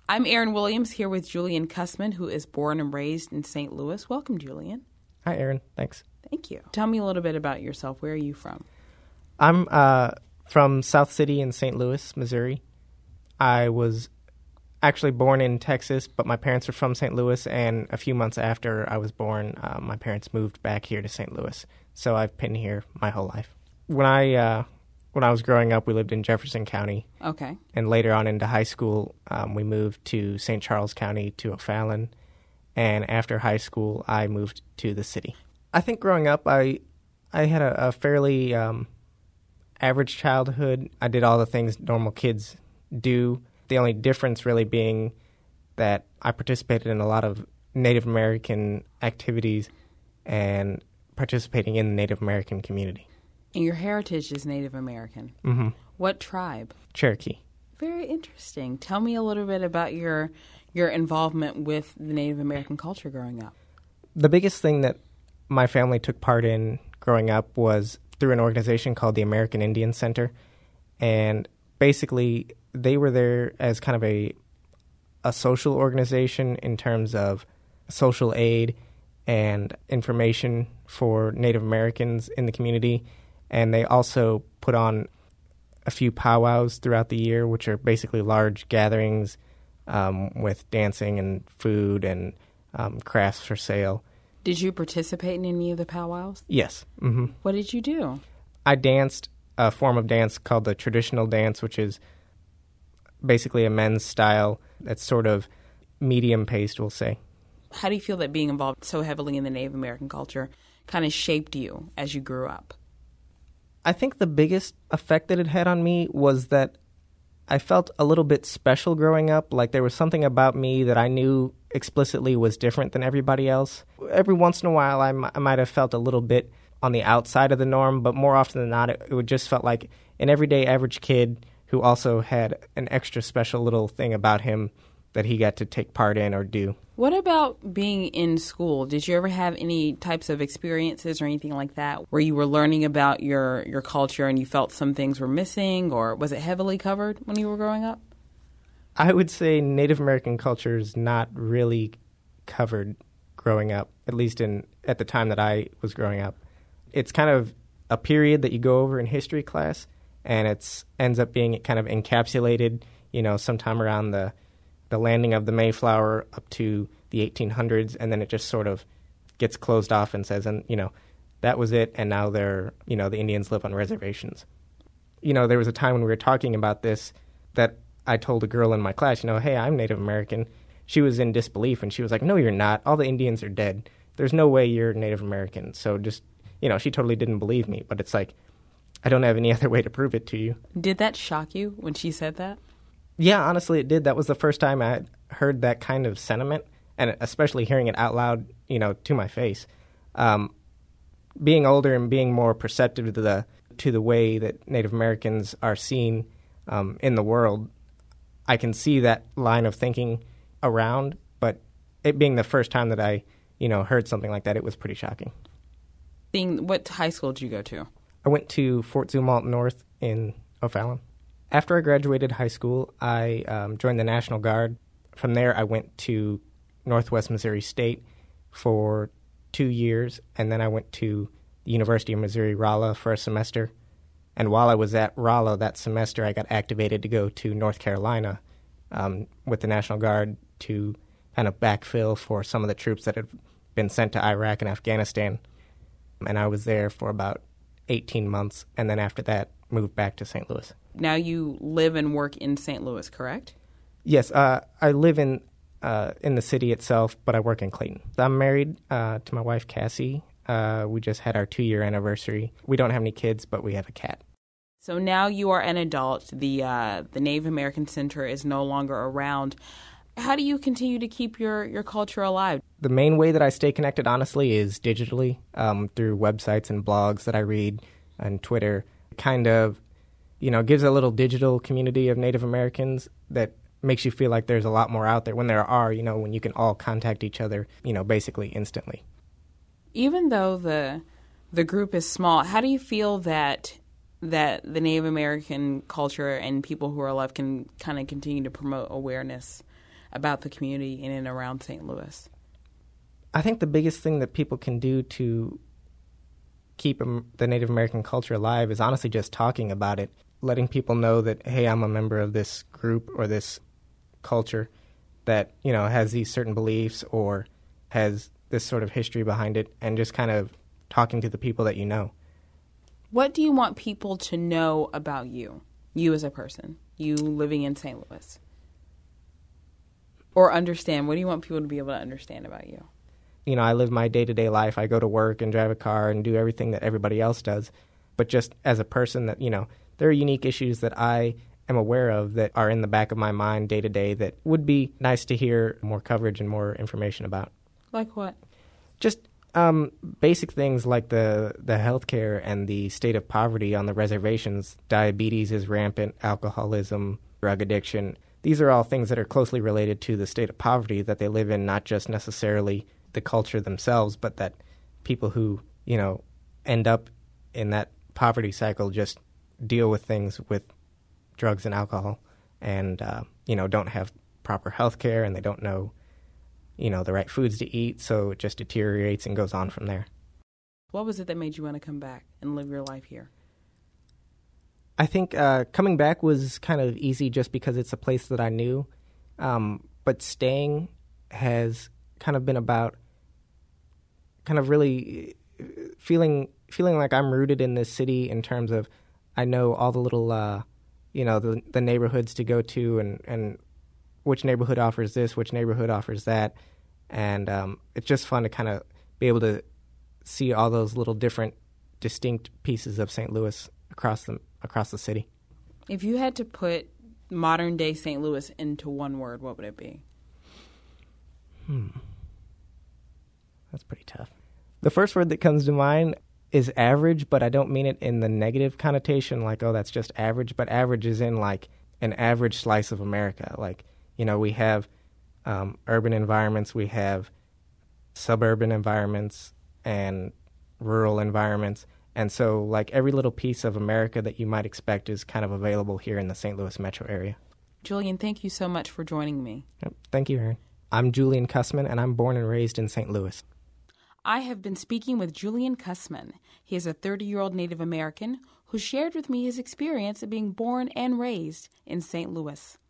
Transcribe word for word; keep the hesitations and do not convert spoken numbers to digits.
I'm Erin Williams here with Julian Cussman, who is born and raised in Saint Louis. Welcome, Julian. Hi, Erin. Thanks. Thank you. Tell me a little bit about yourself. Where are you from? I'm uh, from South City in Saint Louis, Missouri. I was actually born in Texas, but my parents are from Saint Louis, and a few months after I was born, uh, my parents moved back here to Saint Louis. So I've been here my whole life. When I uh, when I was growing up, we lived in Jefferson County. Okay. And later on into high school, um, we moved to Saint Charles County, to O'Fallon. And after high school, I moved to the city. I think growing up, I I had a, a fairly um, average childhood. I did all the things normal kids do. The only difference really being that I participated in a lot of Native American activities and participating in the Native American community. And your heritage is Native American. Mm-hmm. What tribe? Cherokee. Very interesting. Tell me a little bit about your your involvement with the Native American culture growing up. The biggest thing that my family took part in growing up was through an organization called the American Indian Center. And basically, they were there as kind of a a social organization in terms of social aid and information for Native Americans in the community. And they also put on a few powwows throughout the year, which are basically large gatherings um, with dancing and food and um, crafts for sale. Did you participate in any of the powwows? Yes. Mm-hmm. What did you do? I danced a form of dance called the traditional dance, which is basically a men's style that's sort of medium-paced, we'll say. How do you feel that being involved so heavily in the Native American culture kind of shaped you as you grew up? I think the biggest effect that it had on me was that I felt a little bit special growing up. Like there was something about me that I knew explicitly was different than everybody else. Every once in a while, I, m- I might have felt a little bit on the outside of the norm, but more often than not, it, it would just felt like an everyday average kid who also had an extra special little thing about him that he got to take part in or do. What about being in school? Did you ever have any types of experiences or anything like that where you were learning about your, your culture and you felt some things were missing, or was it heavily covered when you were growing up? I would say Native American culture is not really covered growing up, at least in at the time that I was growing up. It's kind of a period that you go over in history class, and it's ends up being kind of encapsulated, you know, sometime around the the landing of the Mayflower up to the eighteen hundreds, and then it just sort of gets closed off and says, and you know, that was it, and now they're, you know, the Indians live on reservations. You know, there was a time when we were talking about this that I told a girl in my class, you know, hey, I'm Native American. She was in disbelief, and she was like, no, you're not. All the Indians are dead. There's no way you're Native American. So just, you know, she totally didn't believe me, but it's like, I don't have any other way to prove it to you. Did that shock you when she said that? Yeah, honestly, it did. That was the first time I had heard that kind of sentiment, and especially hearing it out loud, you know, to my face. Um, being older and being more perceptive to the to the way that Native Americans are seen um, in the world, I can see that line of thinking around. But it being the first time that I, you know, heard something like that, it was pretty shocking. Being, what high school did you go to? I went to Fort Zumwalt North in O'Fallon. After I graduated high school, I um, joined the National Guard. From there, I went to Northwest Missouri State for two years, and then I went to the University of Missouri-Rolla for a semester. And while I was at Rolla that semester, I got activated to go to North Carolina um, with the National Guard to kind of backfill for some of the troops that had been sent to Iraq and Afghanistan. And I was there for about eighteen months, and then after that, moved back to Saint Louis. Now you live and work in Saint Louis, correct? Yes, uh, I live in uh, in the city itself, but I work in Clayton. I'm married uh, to my wife, Cassie. Uh, we just had our two-year anniversary. We don't have any kids, but we have a cat. So now you are an adult. The uh, the Native American Center is no longer around. How do you continue to keep your, your culture alive? The main way that I stay connected, honestly, is digitally, um, through websites and blogs that I read and Twitter. Kind of, you know, gives a little digital community of Native Americans that makes you feel like there's a lot more out there when there are, you know, when you can all contact each other, you know, basically instantly. Even though the the group is small, how do you feel that that the Native American culture and people who are alive can kind of continue to promote awareness about the community in and around Saint Louis? I think the biggest thing that people can do to keep um, the Native American culture alive is honestly just talking about it, letting people know that, hey, I'm a member of this group or this culture that, you know, has these certain beliefs or has this sort of history behind it, and just kind of talking to the people that you know. What do you want people to know about you, you as a person, you living in Saint Louis? Or understand, what do you want people to be able to understand about you? You know, I live my day-to-day life. I go to work and drive a car and do everything that everybody else does. But just as a person that, you know, there are unique issues that I am aware of that are in the back of my mind day-to-day that would be nice to hear more coverage and more information about. Like what? Just um, basic things like the, the healthcare and the state of poverty on the reservations. Diabetes is rampant, alcoholism, drug addiction. These are all things that are closely related to the state of poverty that they live in, not just necessarily the culture themselves, but that people who, you know, end up in that poverty cycle just deal with things with drugs and alcohol and, uh, you know, don't have proper health care and they don't know, you know, the right foods to eat, so it just deteriorates and goes on from there. What was it that made you want to come back and live your life here? I think uh, coming back was kind of easy just because it's a place that I knew, um, but staying has kind of been about kind of really feeling feeling like I'm rooted in this city in terms of I know all the little, uh, you know, the, the neighborhoods to go to and, and which neighborhood offers this, which neighborhood offers that. And um, it's just fun to kind of be able to see all those little different distinct pieces of Saint Louis across the, across the city. If you had to put modern-day Saint Louis into one word, what would it be? Hmm. That's pretty tough. The first word that comes to mind is average, but I don't mean it in the negative connotation, like, oh, that's just average, but average is in, like, an average slice of America. Like, you know, we have um, urban environments, we have suburban environments, and rural environments. And so, like, every little piece of America that you might expect is kind of available here in the Saint Louis metro area. Julian, thank you so much for joining me. Yep. Thank you, Erin. I'm Julian Cussman, and I'm born and raised in Saint Louis. I have been speaking with Julian Cussman. He is a thirty-year-old Native American who shared with me his experience of being born and raised in Saint Louis.